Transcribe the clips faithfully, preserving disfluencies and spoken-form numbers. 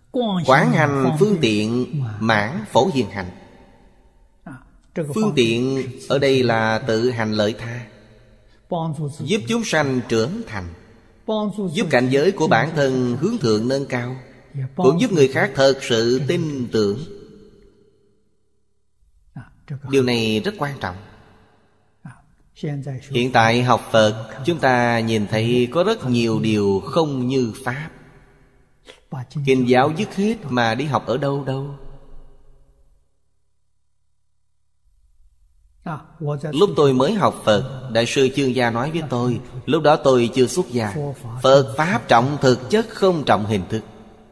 Quán hành phương tiện mãn phổ hiền hành. Phương tiện ở đây là tự hành lợi tha, giúp chúng sanh trưởng thành, giúp cảnh giới của bản thân hướng thượng nâng cao, cũng giúp người khác thật sự tin tưởng. Điều này rất quan trọng. Hiện tại học Phật, chúng ta nhìn thấy có rất nhiều điều không như Pháp. Kinh giáo dứt hết mà đi học ở đâu đâu. Lúc tôi mới học Phật, Đại sư Chương Gia nói với tôi, lúc đó tôi chưa xuất gia, Phật Pháp trọng thực chất không trọng hình thức.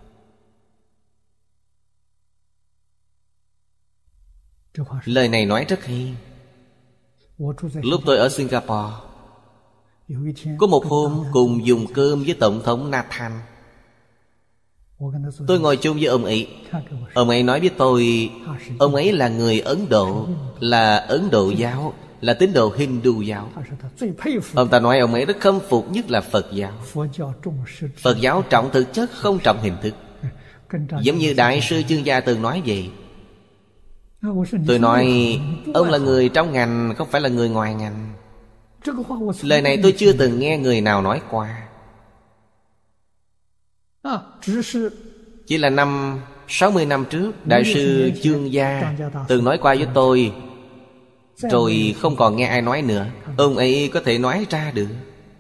Lời này nói rất hay. Lúc tôi ở Singapore, có một hôm cùng dùng cơm với Tổng thống Nathan. Tôi ngồi chung với ông ấy. Ông ấy nói với tôi, ông ấy là người Ấn Độ, là Ấn Độ giáo, là tín đồ Hindu giáo. Ông ta nói ông ấy rất khâm phục nhất là Phật giáo. Phật giáo trọng thực chất không trọng hình thức. Giống như Đại sư Chương Gia từng nói vậy. Tôi nói, ông là người trong ngành, không phải là người ngoài ngành. Lời này tôi chưa từng nghe người nào nói qua. Chỉ là năm sáu mươi năm trước, Đại sư Chương Gia từng nói qua với tôi, rồi không còn nghe ai nói nữa. Ông ấy có thể nói ra được.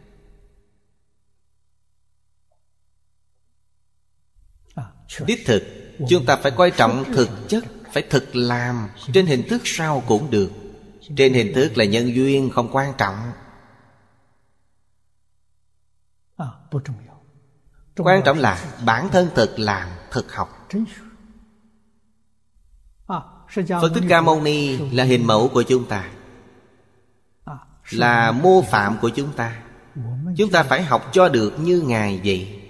Đích thực, chúng ta phải coi trọng thực chất, phải thực làm. Trên hình thức sao cũng được. Trên hình thức là nhân duyên, không quan trọng. Quan trọng là bản thân thực làm, thực học. Phật Thích Ca Mâu Ni là hình mẫu của chúng ta, là mô phạm của chúng ta. Chúng ta phải học cho được như Ngài vậy.